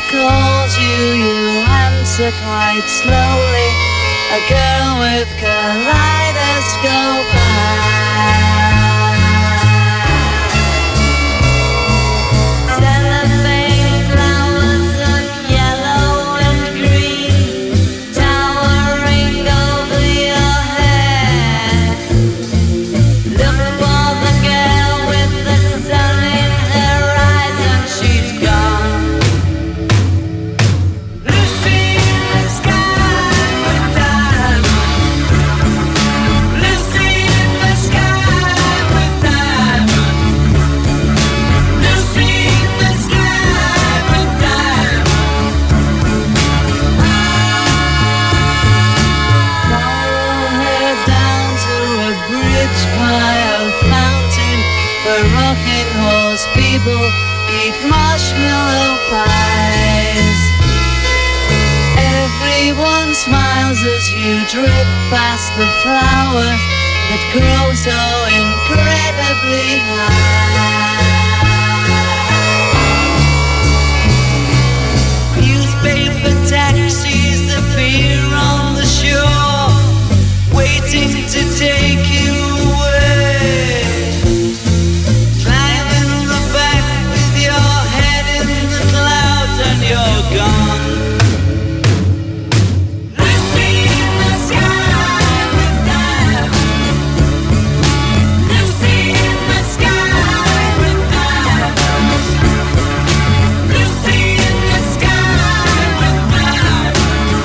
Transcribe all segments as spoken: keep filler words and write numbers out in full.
calls you, you answer quite slowly. A girl with kaleidoscope eyes. Cellophane flowers of yellow and green towering over your head. Look for the girl with the sun in her eyes and she's gone. Lucy in the sky with diamonds. Lucy in the sky with diamonds. Lucy in the sky with diamonds. Follow her down to a bridge by a fountain where rocking horse people eat marshmallow pies. Everyone smiles as you drift past the flowers that grow so incredibly high. Newspaper taxis appear on the shore, waiting to take you away. Climbing the back with your head in the clouds and you're gone. Lucy in the sky with diamonds. Lucy in the sky with diamonds. Lucy in the sky with diamonds.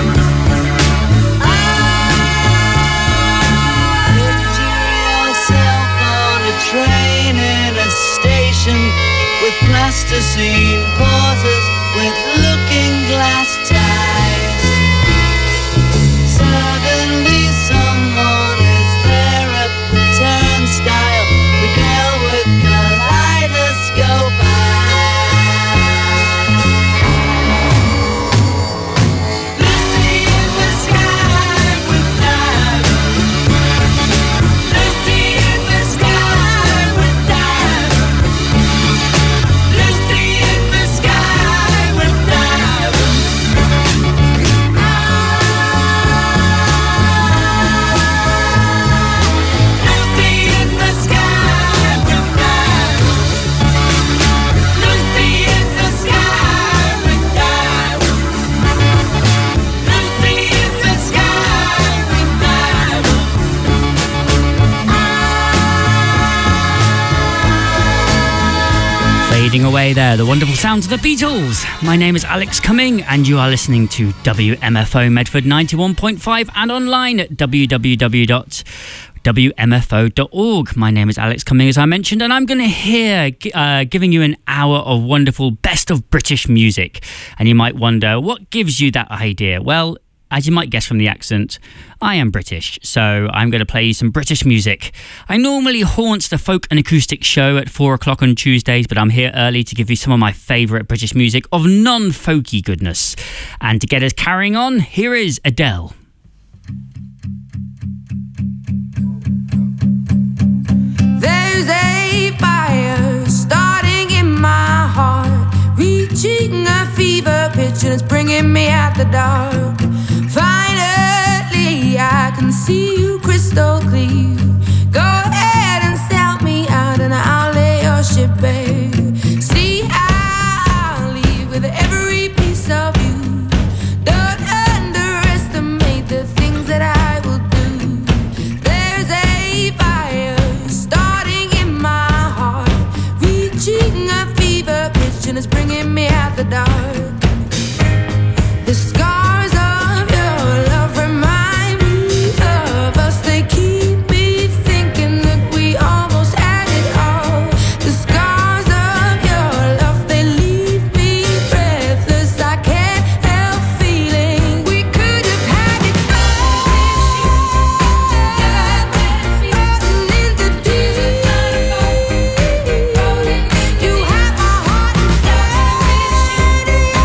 Picture yourself on a train in a station with plasticine porters with looking glass ties. Suddenly someone is there at the turnstile, the girl with kaleidoscope eyes. Lucy in the sky with diamonds. Lucy in the sky with diamonds. Lucy in the sky with diamonds. Lucy in the sky with diamonds. Lucy in the sky with diamonds. Lucy in the sky with diamonds. Fading away there, the wonderful sounds of the Beatles. My name is Alex Cumming and you are listening to W M F O Medford ninety-one point five and online at w w w dot w m f o dot org. My name is Alex Cumming, as I mentioned, and I'm going to hear uh, giving you an hour of wonderful best of British music. And you might wonder, what gives you that idea? Well, as you might guess from the accent, I am British, so I'm going to play you some British music. I normally haunt the folk and acoustic show at four o'clock on Tuesdays, but I'm here early to give you some of my favourite British music of non-folky goodness. And to get us carrying on, here is Adele. There's a fire starting in my heart, reaching a fever pitch and it's bringing me out the dark. Finally, I can see you crystal clear. Go ahead and sell me out and I'll lay your ship bare. See, I'll leave with every piece of you. Don't underestimate the things that I will do. There's a fire starting in my heart, reaching a fever pitch and it's bringing me out the dark. The scars of your love remind me of us. They keep me thinking that we almost had it all. The scars of your love, they leave me breathless. I can't help feeling we could have had it all. Rolling in the deep. You have my heart and soul.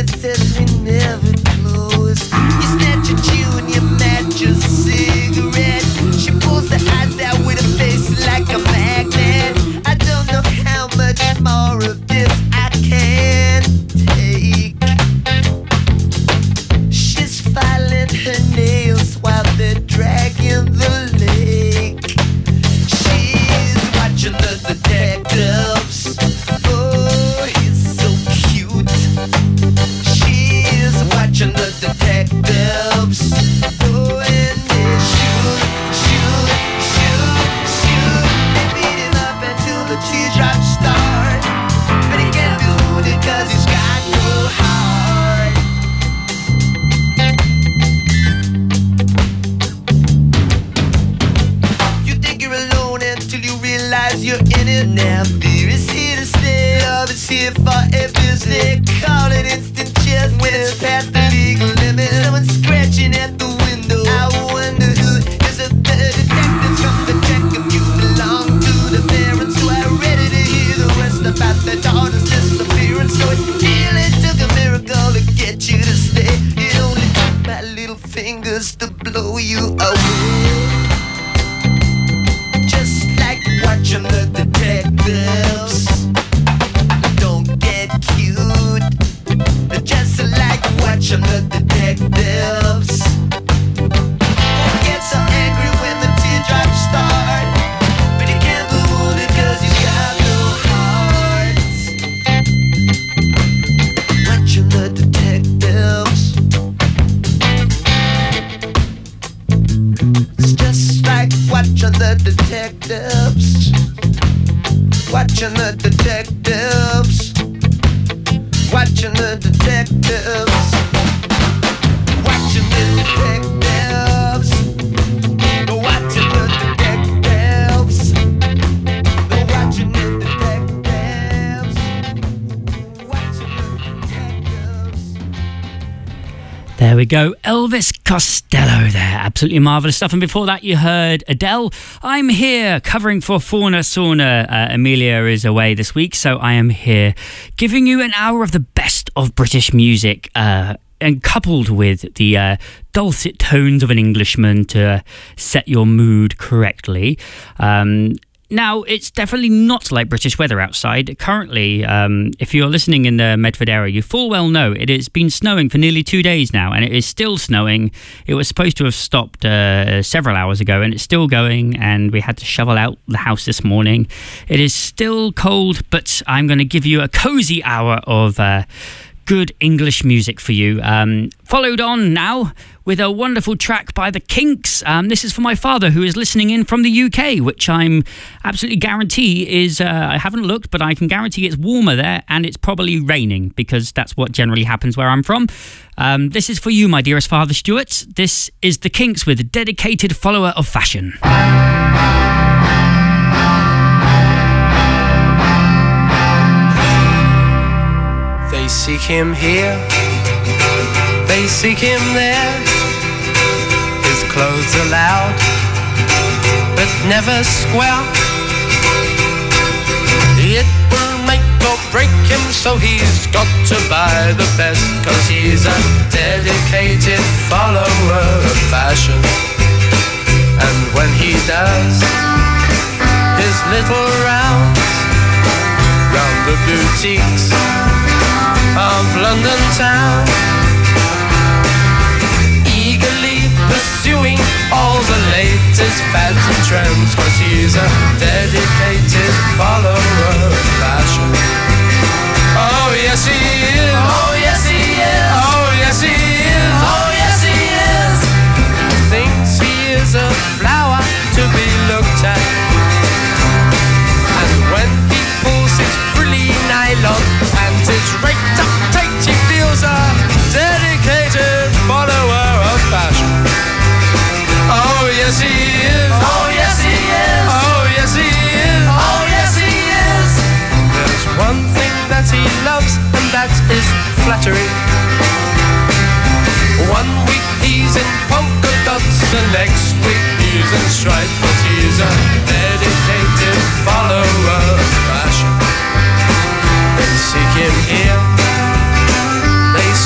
that says we never close. You snatch a chew and you match a cigarette. She pulls the eyes out with a face like a magnet. I don't know how much more of this I can take. She's filing her nails while they're dragging the lake. She's watching the detectives. Oh, he's so cute. She's watching the detectives. Oh, and they shoot, shoot, shoot, shoot. They beat him up until the teardrops start. But he can't do it cause he's got no heart. You think you're alone until you realize you're in it. Now fear is here to stay. Love is here for everything. They call it instant chess when it's past the legal limit. Someone's scratching at the window. I wonder who is it. The detectives from the check if you belong to the parents who are ready to hear the rest about their daughter's disappearance. So it really took a miracle to get you to stay. It only took my little fingers to blow you away. Just like watching the detectives. Don't get cute. Just like watching the detectives. Get so angry when the teardrops start. But he can't move it cause he's got no heart. Watching the detectives. It's just like watching the detectives. Watching the detectives. Watching the detectives. Watching the detectives. Watching the detectives. Watching the detectives. Watching the detectives. There we go, Elvis Costello there, absolutely marvellous stuff. And before that you heard Adele, I'm Here, covering for Fauna Sauna. Uh, Amelia is away this week, so I am here giving you an hour of the best of British music, uh, and coupled with the uh, dulcet tones of an Englishman to uh, set your mood correctly. Um, Now, it's definitely not like British weather outside. Currently, um, if you're listening in the Medford area, you full well know it has been snowing for nearly two days now, and it is still snowing. It was supposed to have stopped uh, several hours ago, and it's still going, and we had to shovel out the house this morning. It is still cold, but I'm going to give you a cozy hour of uh, good English music for you. Um, followed on now with a wonderful track by the Kinks. Um, this is for my father, who is listening in from the U K, which I'm absolutely guarantee is, uh, I haven't looked, but I can guarantee it's warmer there, and it's probably raining, because that's what generally happens where I'm from. Um, this is for you, my dearest Father Stuart. This is the Kinks with a dedicated follower of fashion. They seek him here, they seek him there. His clothes are loud, but never square. It will make or break him, so he's got to buy the best, 'cause he's a dedicated follower of fashion. And when he does his little rounds round the boutiques of London town, eagerly pursuing all the latest fads and trends, 'cause he's a dedicated follower of fashion. Oh yes he is, oh yes he is, oh yes he is, oh yes he is. Thinks he is a flower to be looked at, and when he pulls his frilly nylon and his raked up tight, he feels a dedicated follower of fashion. Oh yes he is, oh yes he is, oh yes he is, oh yes he is. There's one thing that he loves, and that is flattery. One week he's in polka dots, and next week he's in stripes, 'cause he's a dedicated follower of fashion. They seek him here, they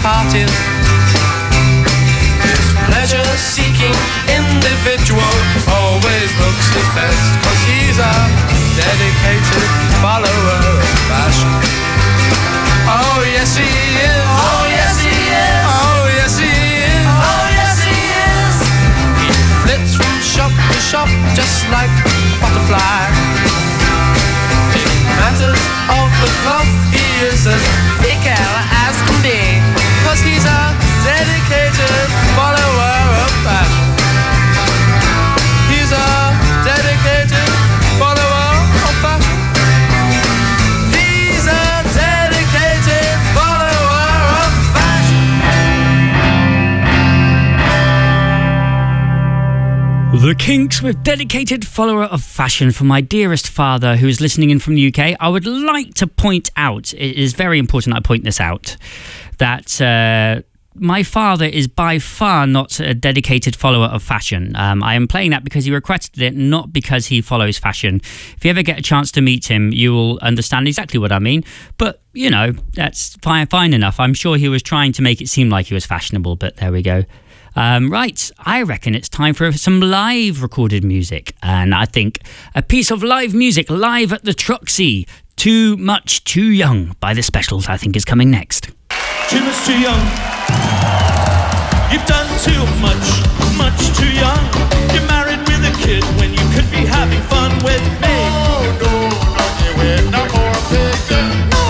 parties. This pleasure-seeking individual always looks his best, 'cause he's a dedicated follower of fashion. Oh yes he is. Oh yes he is. Oh yes he is. Oh yes he is. He flits from shop to shop just like a butterfly. In matters of the cloth, he is as fickle as can be, 'cause he's a dedicated follower of fashion. He's a dedicated follower of fashion. He's a dedicated follower of fashion. The Kinks with Dedicated Follower of Fashion. For my dearest father who is listening in from the U K, I would like to point out, it is very important I point this out, that uh, my father is by far not a dedicated follower of fashion. Um, I am playing that because he requested it, not because he follows fashion. If you ever get a chance to meet him, you will understand exactly what I mean. But, you know, that's fine, fine enough. I'm sure he was trying to make it seem like he was fashionable, but there we go. Um, right, I reckon it's time for some live recorded music. And I think a piece of live music live at the Troxy, Too Much Too Young by The Specials, I think is coming next. Too much too young. You've done too much, much too young. You're married with a kid when you could be having fun with me. Oh, no, not you with no more picture. No.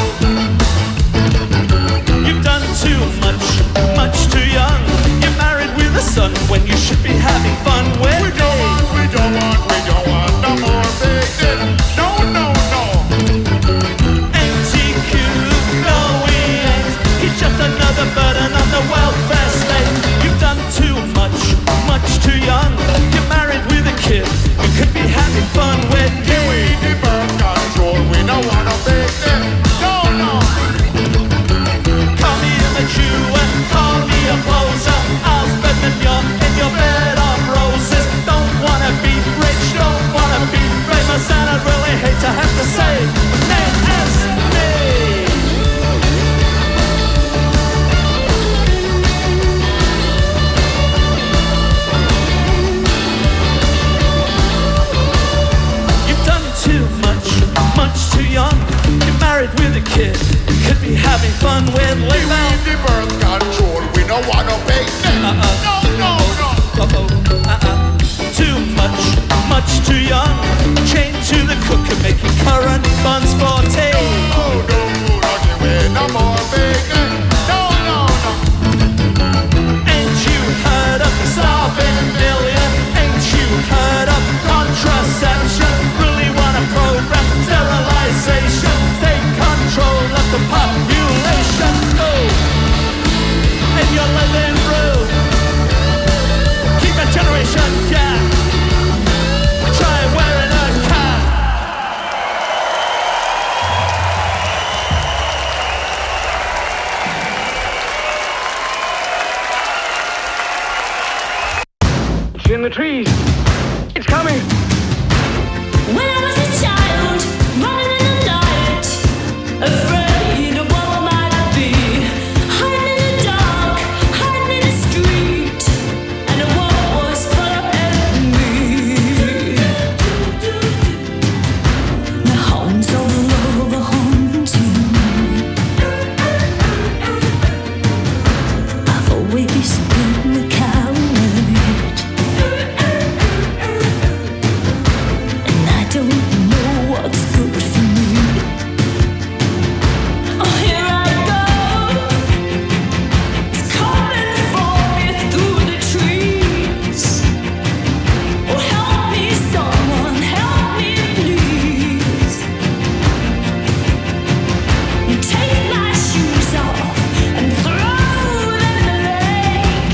You've done too much, much too young. You're married with a son when you should be having fun with me. We don't want, we don't want, we don't want no more picture. No, no, no. Ain't he cute? No, he ain't. He's just another burden on the welfare state. You've done too much, much too young. You're married with a kid. You could be having fun with me. We need birth control. We don't want to big thing. No, no. Call me a Jew and call me a poser. I'll spend the night in your bed of roses. Don't wanna be rich, don't wanna be famous, and I'd really hate to have to say name as me. Too much, much too young. You're married with a kid. You could be having fun with Lee. We need the birth control. We don't want no big thing. Uh-uh. No, no, no. Uh-oh. Uh-uh. Too much, much too young. Chained to the cooker, making currant buns for tea. Oh, no, not you with no more big thing. No, no, no. Ain't you heard of the starving million? Ain't you heard of contraception? Really want a program, sterilization, take control of the population. Oh, and you're living through. Keep a generation gap. Try wearing a cap. It's in the trees. It's coming. When I was a child, running in the night, afraid of what might be, hiding in the dark, hiding in the street, and the world was full of enemy. The hounds of love are haunting. I've always been the coward. Don't know what's good for me. Oh, here I go. It's coming for me through the trees. Oh, help me, someone, help me, please. Take my shoes off and throw them in the lake.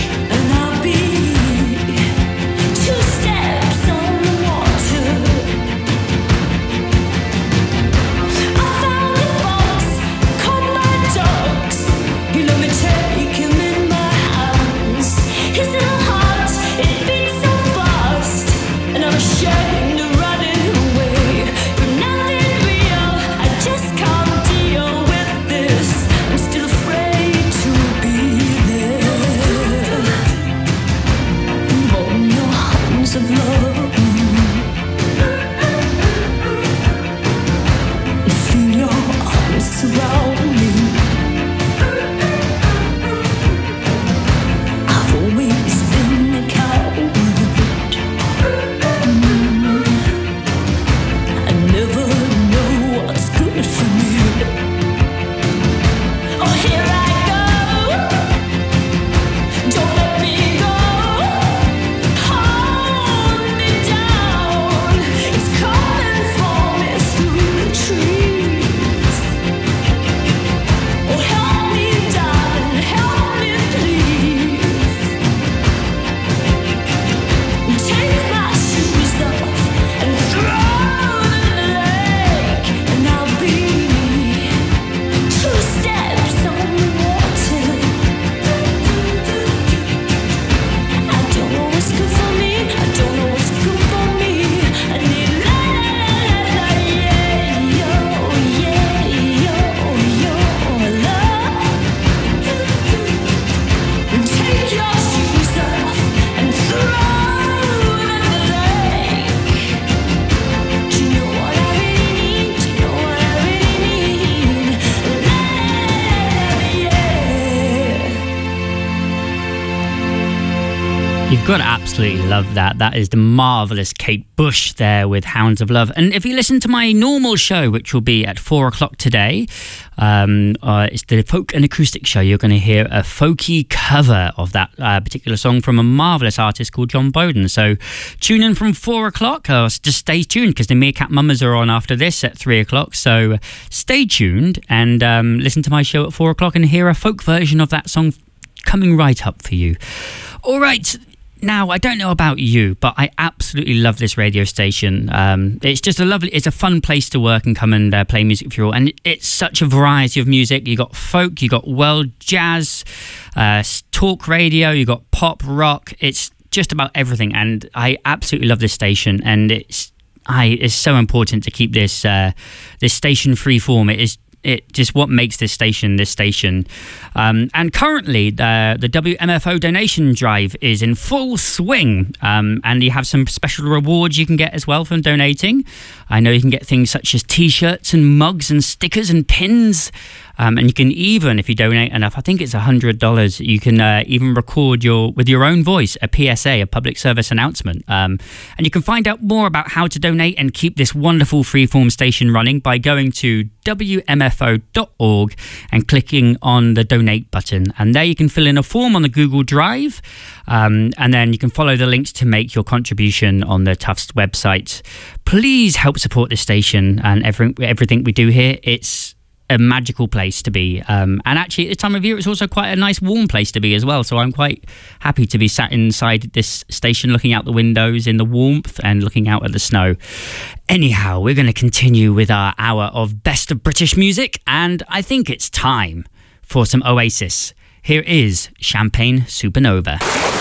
You've got to absolutely love that. That is the marvellous Kate Bush there with Hounds of Love. And if you listen to my normal show, which will be at four o'clock today, um, uh, it's the Folk and Acoustic Show, you're going to hear a folky cover of that uh, particular song from a marvellous artist called John Bowden. So tune in from four o'clock, or just stay tuned, because the Meerkat Mummers are on after this at three o'clock. So stay tuned and um, listen to my show at four o'clock and hear a folk version of that song coming right up for you. All right. Now, I don't know about you, but I absolutely love this radio station. Um, it's just a lovely, it's a fun place to work and come and uh, play music for you all. And it's such a variety of music. You got folk, you got world jazz, uh, talk radio, you got pop, rock. It's just about everything. And I absolutely love this station. And it's, I, it's so important to keep this, uh, this station free form. It is It just what makes this station this station. Um, and currently the, the W M F O donation drive is in full swing, um, and you have some special rewards you can get as well from donating. I know you can get things such as t-shirts and mugs and stickers and pins. Um, and you can even, if you donate enough, I think it's one hundred dollars, you can uh, even record your with your own voice a P S A, a public service announcement. Um, and you can find out more about how to donate and keep this wonderful freeform station running by going to W M F O dot org and clicking on the donate button. And there you can fill in a form on the Google Drive. Um, and then you can follow the links to make your contribution on the Tufts website. Please help support this station and every, everything we do here. It's a magical place to be, um, and actually at this time of year it's also quite a nice warm place to be as well, so I'm quite happy to be sat inside this station looking out the windows in the warmth and looking out at the snow. Anyhow, we're going to continue with our hour of best of British music, and I think it's time for some Oasis. Here is Champagne Supernova.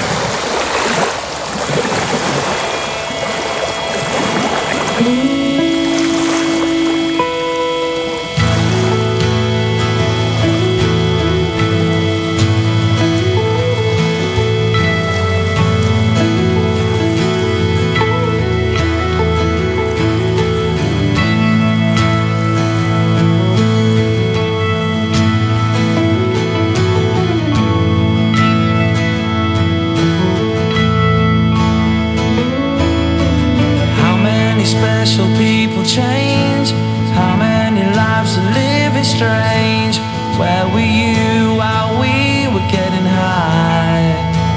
Special people change. How many lives are living strange? Where were you while we were getting high?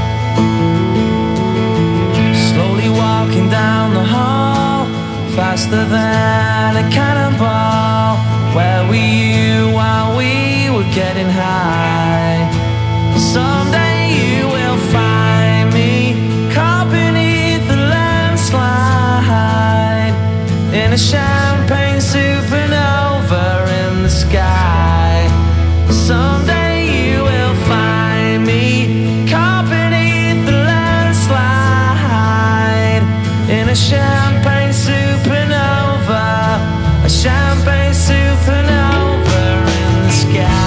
Slowly walking down the hall, faster than a cannonball. Where were you while we were getting high? Someday you will find me caught beneath the landslide in a champagne supernova in the sky. Someday you will find me caught beneath the landslide in a champagne supernova, a champagne supernova in the sky.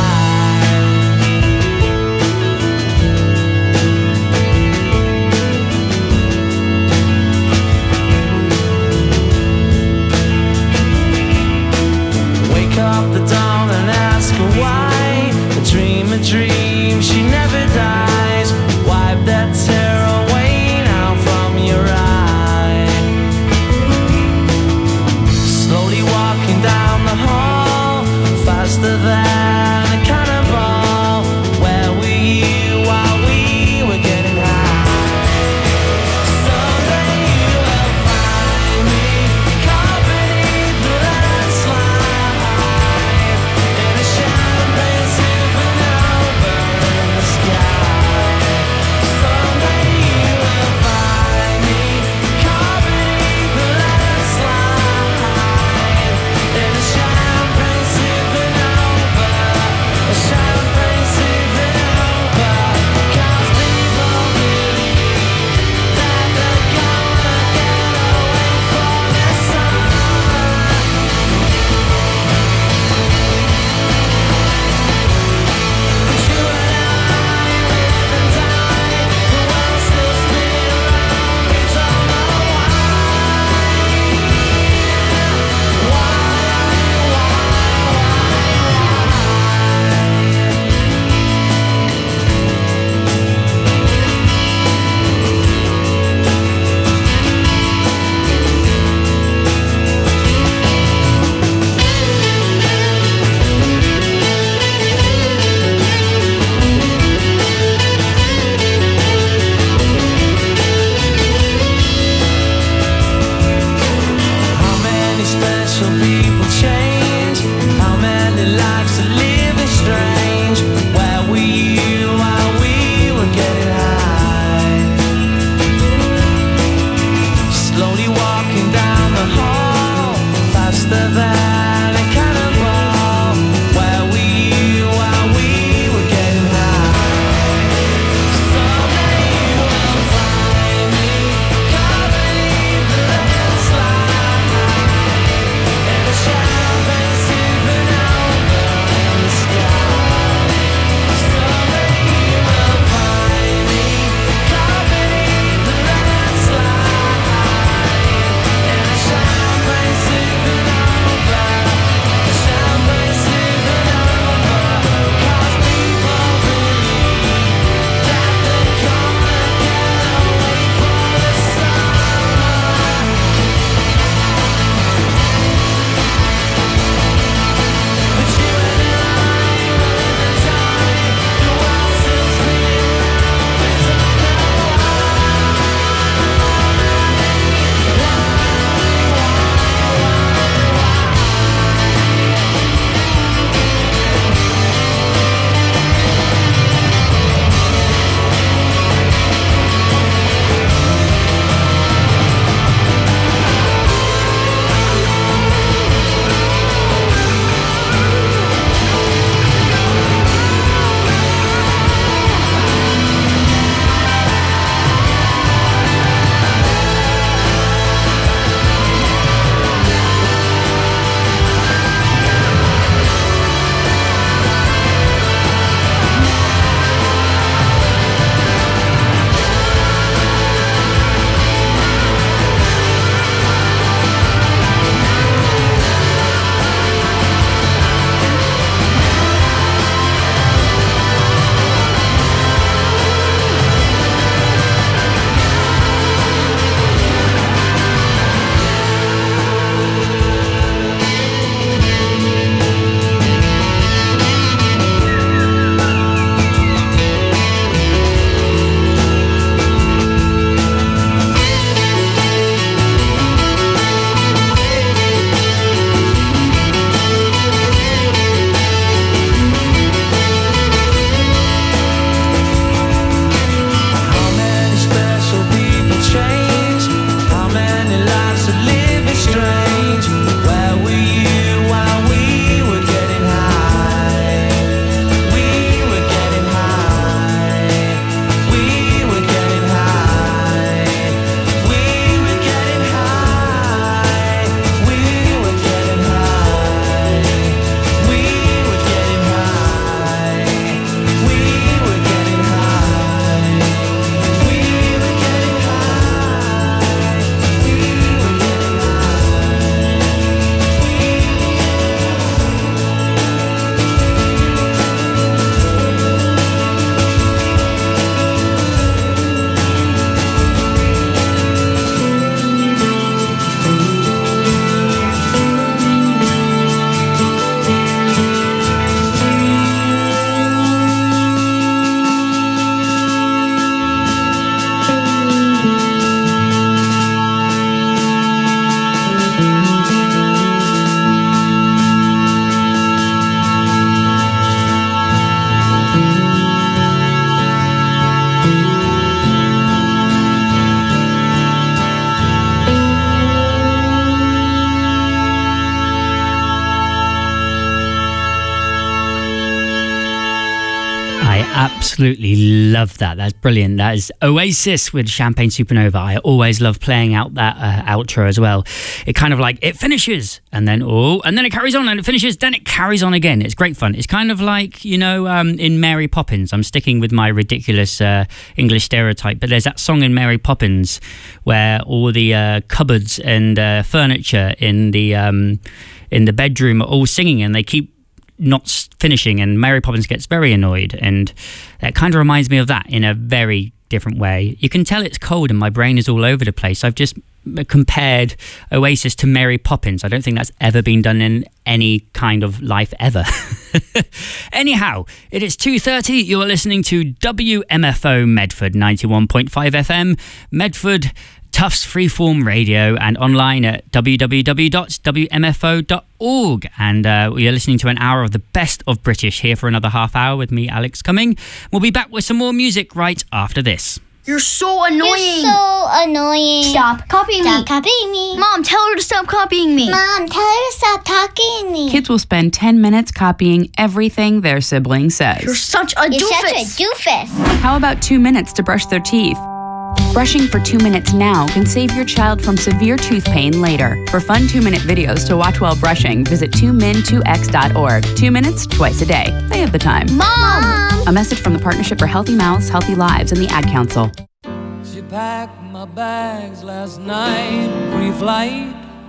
Absolutely love that. That's brilliant. That is Oasis with Champagne Supernova. I always love playing out that uh, outro as well. It kind of like, it finishes and then, oh, and then it carries on and it finishes, then it carries on again. It's great fun. It's kind of like, you know, um, in Mary Poppins. I'm sticking with my ridiculous uh, English stereotype, but there's that song in Mary Poppins where all the uh, cupboards and uh, furniture in the um, in the bedroom are all singing and they keep not finishing, and Mary Poppins gets very annoyed, and that kind of reminds me of that in a very different way. You can tell it's cold and my brain is all over the place. I've just compared Oasis to Mary Poppins. I don't think that's ever been done in any kind of life ever. Anyhow, it is two thirty. You're listening to W M F O Medford ninety-one point five F M, Medford Tufts Freeform Radio, and online at w w w dot w m f o dot org. And uh, you're listening to an hour of the best of British here for another half hour with me, Alex Cumming. We'll be back with some more music right after this. You're so annoying. You're so annoying. Stop copying stop me. copying me. Mom, tell her to stop copying me. Mom, tell her to stop talking to me. Kids will spend ten minutes copying everything their sibling says. You're such a You're doofus. such a doofus. How about two minutes to brush their teeth? Brushing for two minutes now can save your child from severe tooth pain later. For fun two-minute videos to watch while brushing, visit two min two x dot org. Two minutes, twice a day. They have the time. Mom! A message from the Partnership for Healthy Mouths, Healthy Lives, and the Ad Council. She packed my bags last night, pre-flight.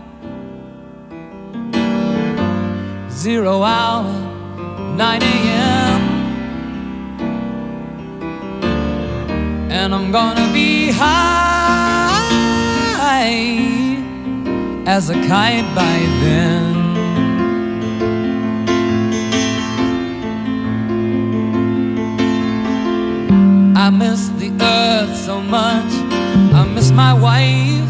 Zero hour, nine a.m. And I'm gonna be high as a kite by then. I miss the earth so much, I miss my wife.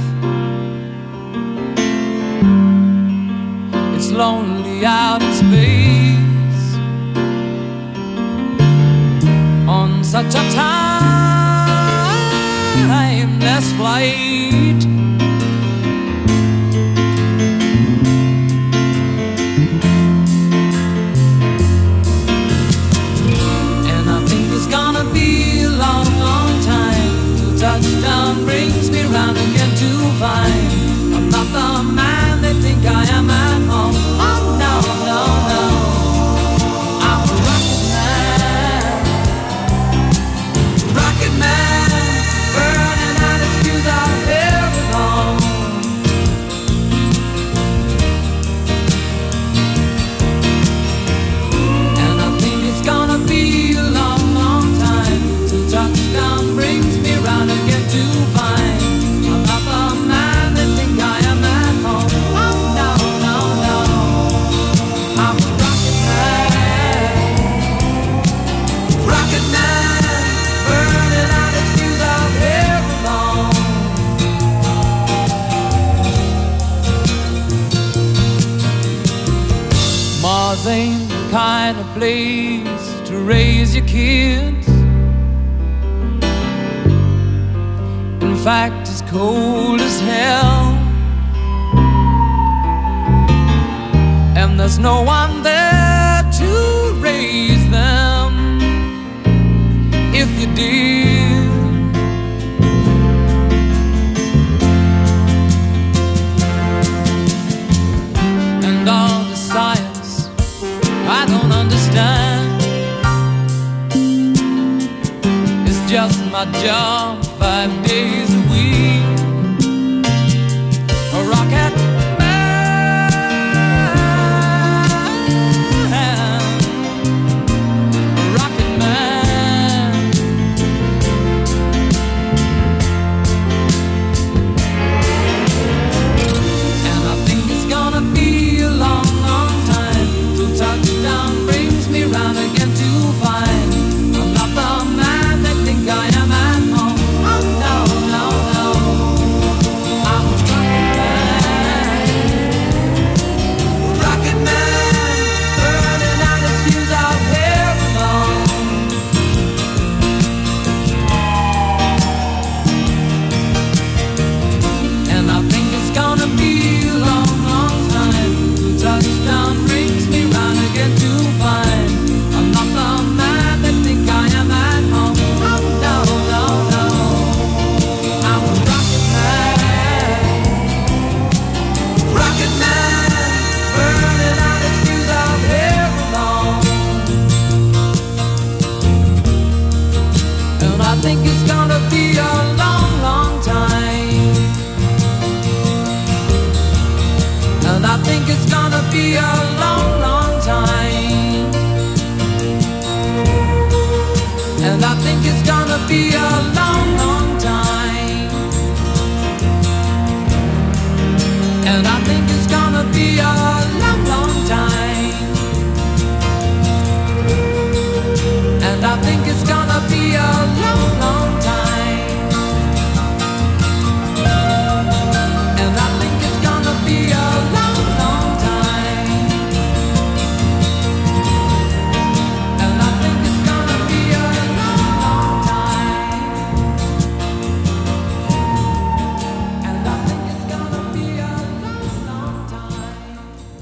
It's lonely out in space on such a timeless flight. And I think it's gonna be a long, long time till touchdown brings me round again to find I'm not the man they think I am at home. Oh no, no, no, I'm a rocket man, rocket man, burning out his fuse out here alone. And I think it's gonna be a long, long time till touchdown brings me round again to find I'm not the man they think I am at home. Oh no, no, no, I'm a rocket man, rocket man, burning out his fuse out here alone. Mars ain't the kind of place to raise your kids. In fact, it's cold as hell, and there's no one there to raise them if you did. And all the science I don't understand, it's just my job five days a week. A rocket man, a rocket man. And I think it's gonna be a long, long time till touchdown brings me round again to find I'm not the man they think I am at home. Oh no, no, I think it's gonna be a long, long time. And I think it's gonna be a long, long time. And I think it's gonna be a long, long time. And I think it's gonna be a long, long time. And I think it's gonna be a long, long time. And I think it's gonna be a long, long time. And I think it's gonna be a long, long time. And I think it's gonna be a long, long time.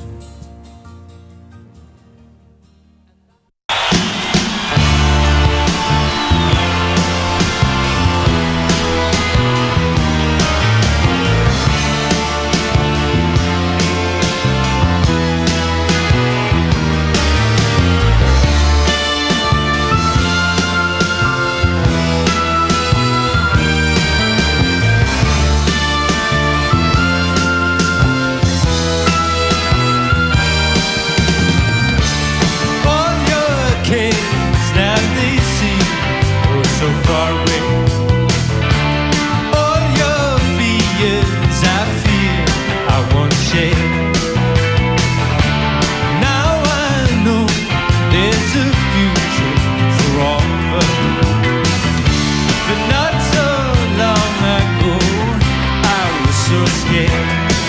All your kids now they seem oh so far away. All your fears I fear I won't share. Now I know there's a future for all of us. But not so long ago I was so scared.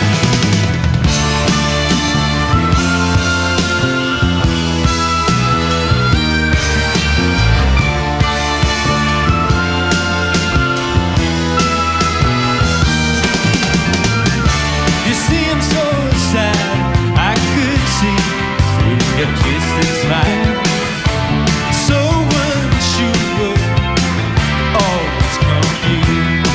You see I'm so sad I could see through your twisted smile. So unsure always confused.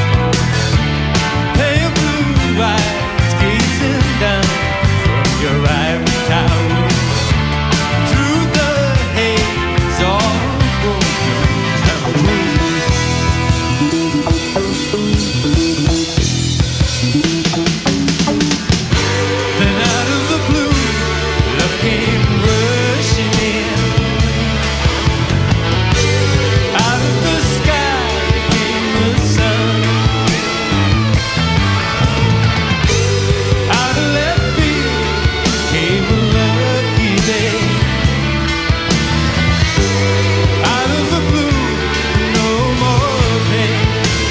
Pale blue eyes gazing down from your ivory tower. Through the haze all broken and bruised. Then out of the blue, love came rushing in. Out of the sky came the sun. Out of left field came a lucky day. Out of the blue, no more pain.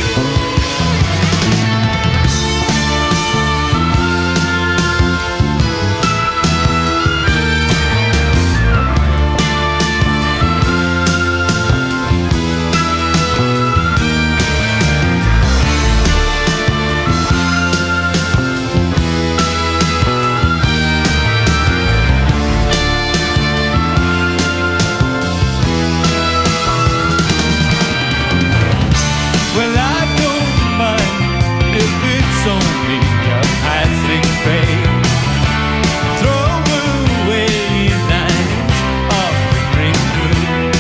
Well, I don't mind if it's only a passing phase. Throw away lines of ring good.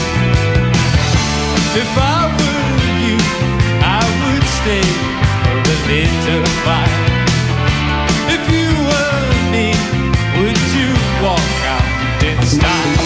If I were you, I would stay for a little while. If you were me, would you walk out in style?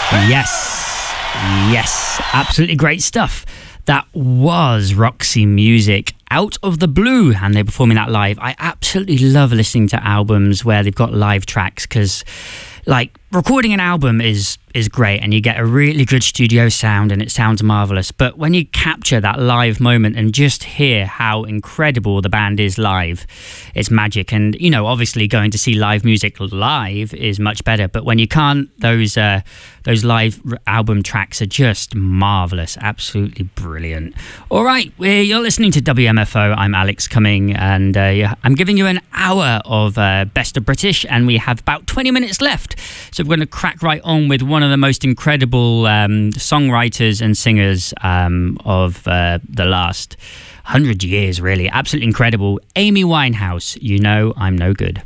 Yes, yes, absolutely great stuff. That was Roxy Music, Out of the Blue, and they're performing that live. I absolutely love listening to albums where they've got live tracks, because like recording an album is is great and you get a really good studio sound and it sounds marvelous, but when you capture that live moment and just hear how incredible the band is live, it's magic. And you know, obviously going to see live music live is much better, but when you can't, those uh, those live album tracks are just marvelous, absolutely brilliant. All right, we're, you're listening to W M F O. I'm Alex Cumming, and uh, yeah, I'm giving you an hour of uh, Best of British, and we have about twenty minutes left. So we're going to crack right on with one of the most incredible um, songwriters and singers um, of uh, the last hundred years, really. Absolutely incredible. Amy Winehouse, You Know I'm No Good.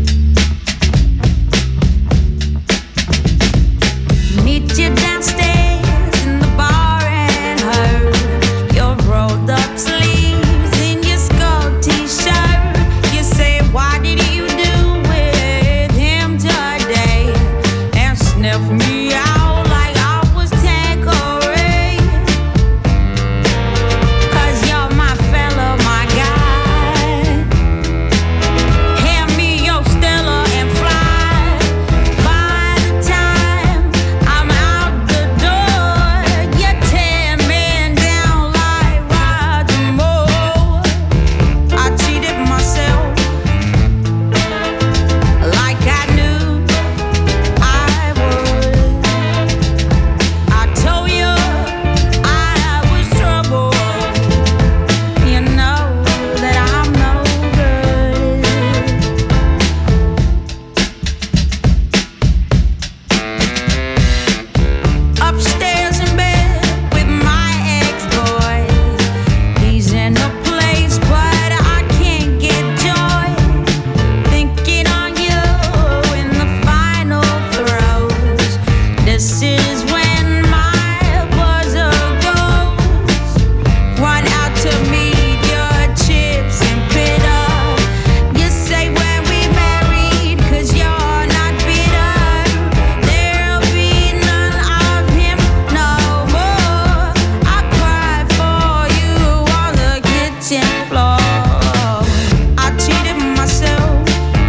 Meet you downstairs in the bar and heard your rolled up sleeves in your skull t-shirt. You say, why did you do with him today? And sniff me out like I was Tanqueray. 'Cause you're my fella, my guy. Hand me your Stella and fly. By the time I'm out the door, you tear men down like Roger Moore. I cheated myself like I knew I would. I told you I was trouble. You know that I'm no good. Upstairs in bed with my ex-boy. He's in a place, but I can't get joy. Thinking on you in the final throes. This is when my buzzer goes. Run out to meet your chips and bitter. You say when we married, 'cause you're not bitter. There'll be none of him no more. I cried for you on the kitchen floor. I cheated myself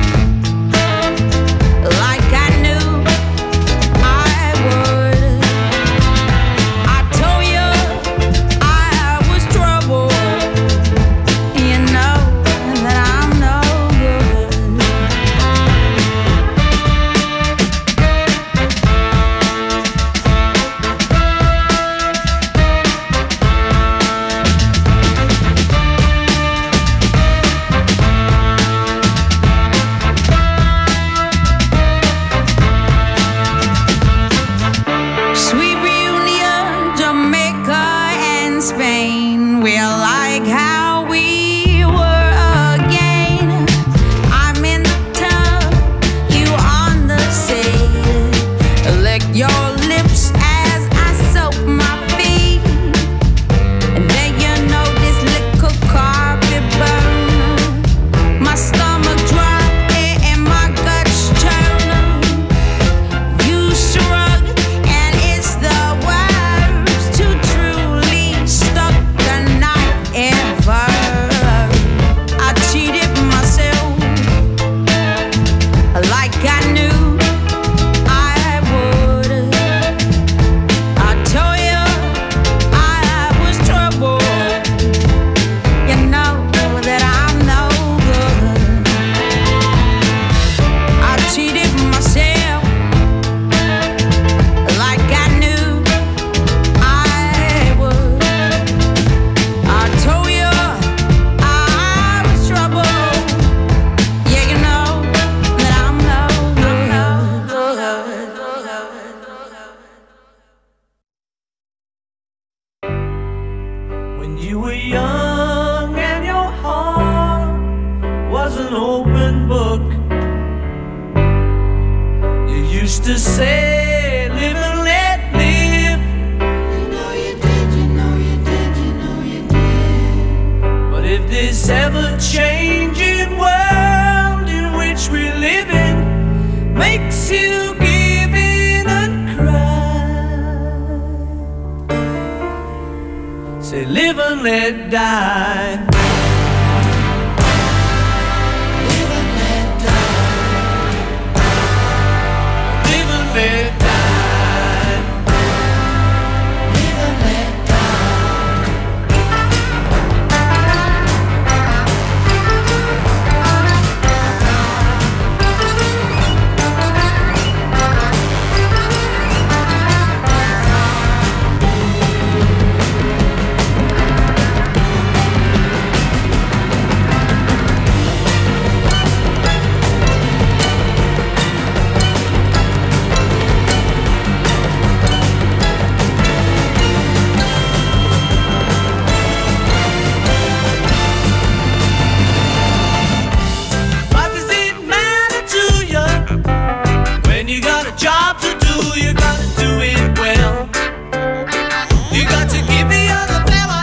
like I knew I would. I told you I was trouble. You know that I'm no good. Sweet reunion, Jamaica and Spain. We're like how we were again. I'm in the tub, you on the sea. Lick your lips as I soap my feet. And then you know this little carpet burn. My stomach drop and my guts churn. You shrug, and it's the worst to truly stuck the knife ever. I cheated myself like I knew I would. I told you I was trouble. You know that I'm no good. I cheated myself like I knew I would. I told you I was trouble. Yeah, you know that I'm no good. When you were young and your heart was an open book, you used to say, live and let live. You know you did, you know you did, you know you did. But if this ever-changing world in which we live in makes you give in and cry, let die. Live and let die. Live and let die. Live and let job to do, you gotta do it well. You got to give the other fella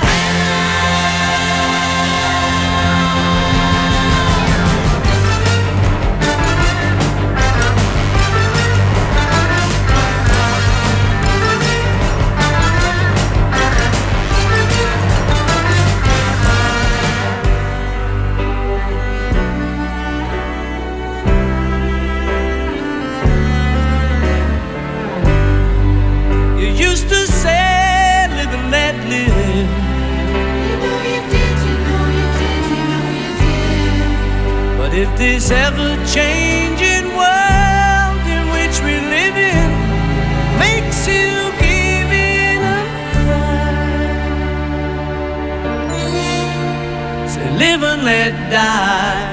used to say, live and let live. You know you did, you know you did, you know you did. But if this ever-changing world in which we live in makes you give in and cry, say live and let die.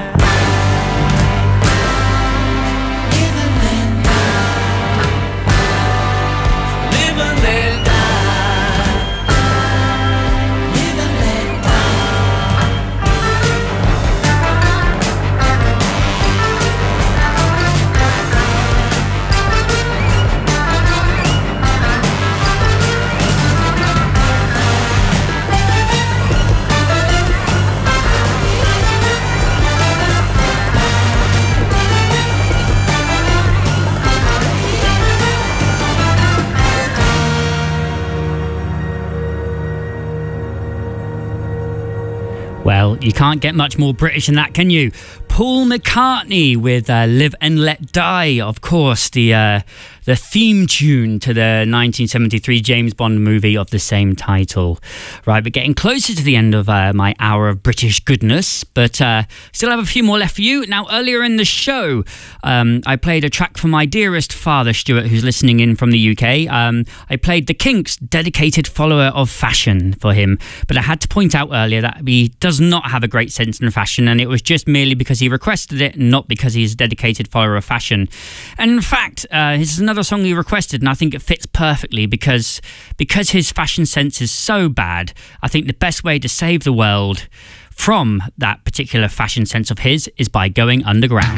Well, you can't get much more British than that, can you? Paul McCartney with uh, Live and Let Die, of course, the uh, the theme tune to the nineteen seventy-three James Bond movie of the same title. Right, we're getting closer to the end of uh, my hour of British goodness, but uh, still have a few more left for you. Now, earlier in the show, um, I played a track for my dearest father, Stuart, who's listening in from the U K. Um, I played The Kinks' Dedicated Follower of Fashion for him, but I had to point out earlier that he does not have a great sense in fashion, and it was just merely because he requested it, not because he's a dedicated follower of fashion. And in fact, uh, this is another song he requested, and I think it fits perfectly because because his fashion sense is so bad. I think the best way to save the world from that particular fashion sense of his is by going underground.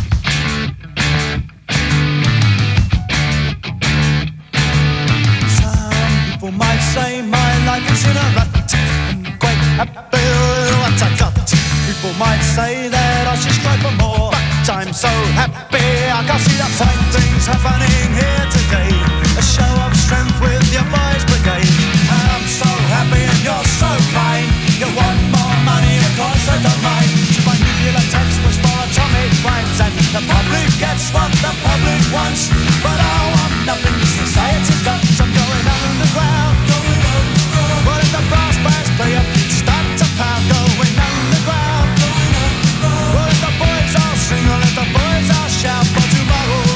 Some people might say my life is in a rut, and quite happy with what I got. People might say that I should strive for more, but I'm so happy I can see the fine things happening here today. A show of strength with your boys brigade. And I'm so happy and you're so kind. You want more money, of course I don't mind. My nuclear text was for atomic rhymes, and the public gets what the public wants. But I want nothing this society got. I'm going underground, going underground. Well, if the brass bands play a beat, start to pound, going underground. Well, if the boys all sing, or if the boys all shout for tomorrow.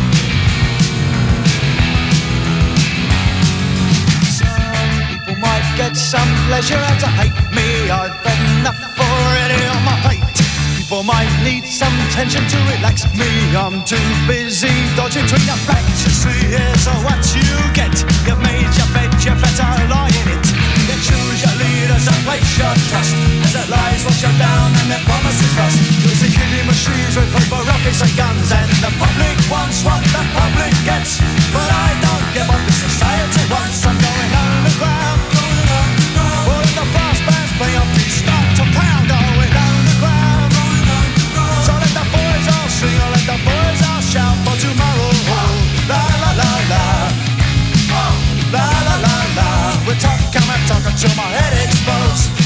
Some people might get some pleasure out to hate me. I've enough already on my plate. People might need some tension to relax me. I'm too busy dodging between the facts. You see, here's what you get. You made your bed, you better lie in it. You choose your leaders and place your trust, as their lies wash you down and their promises rust. Using killing machines with paper, rockets and guns, and the public wants what the public gets. But I don't get what the society wants. I'm going underground, going underground. Well, if the brass bands play off, we start to pound, going underground. So let the boys all sing, or let the boys all shout for tomorrow. Oh, la la la la. Oh, la la la la. We talk, I'm talking till my head explodes.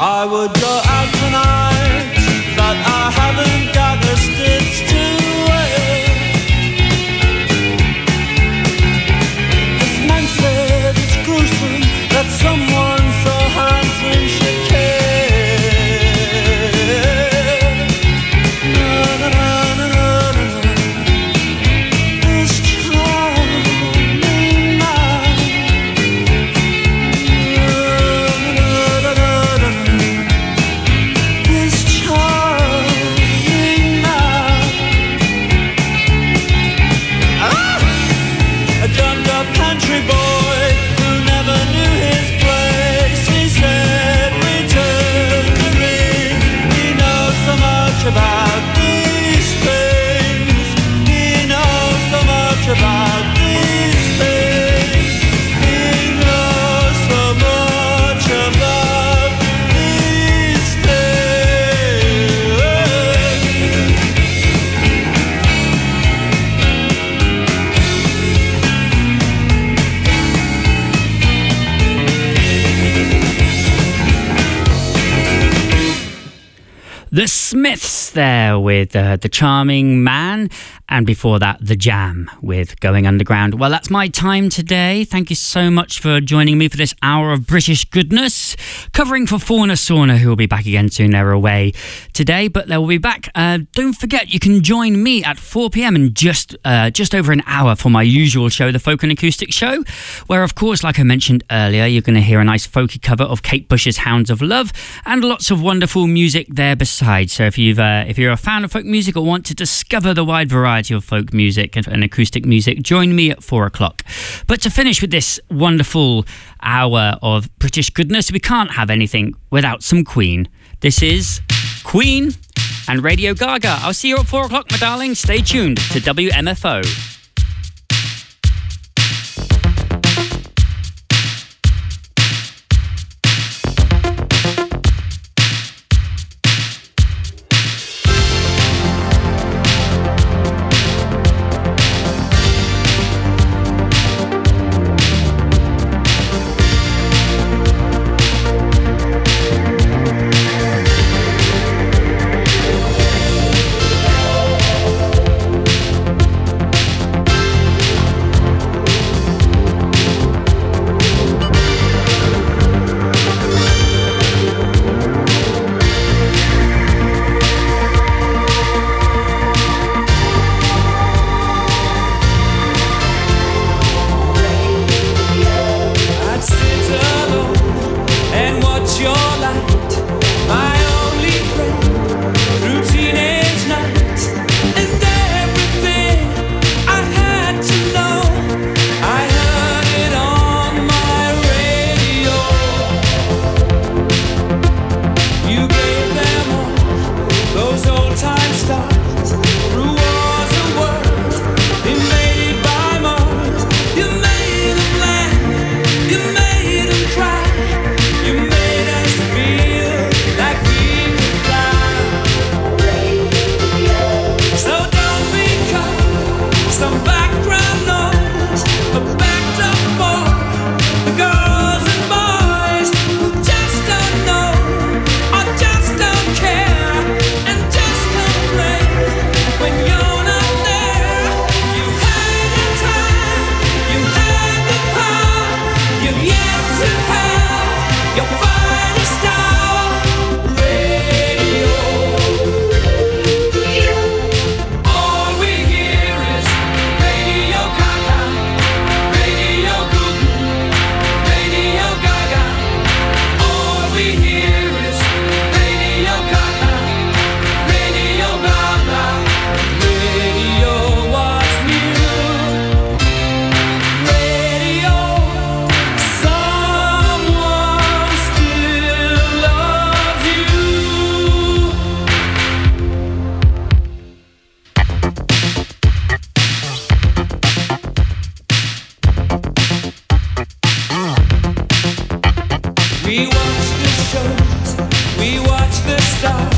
I would go out tonight, but I haven't got a stitch to wear. This man said it's gruesome that someone so handsome should care. Na, na, na, na, na, na. This charming man. Na, na, na, na, na. This charming man. Ah! A jammed-up country boy who never knew his place. He said, return to me. He knows so much about these things. He knows so much about these things. He knows so much about these things. The Smiths there with uh, The Charming Man, and before that, The Jam with Going Underground. Well, that's my time today. Thank you so much for joining me for this hour of British goodness, covering for Fauna Sauna, who will be back again soon. They're away today, but they will be back. Uh, don't forget, you can join me at four p.m. in just uh, just over an hour for my usual show, The Folk and Acoustic Show, where, of course, like I mentioned earlier, you're going to hear a nice folky cover of Kate Bush's Hounds of Love, and lots of wonderful music there besides. So if you've uh, if you're a fan of folk music or want to discover the wide variety of folk music and, and acoustic music, join me at four o'clock. But to finish with this wonderful hour of British goodness, we can't have anything without some Queen. This is Queen and Radio Gaga. I'll see you at four o'clock, my darling. Stay tuned to W M F O. We watch the shows, we watch the stars.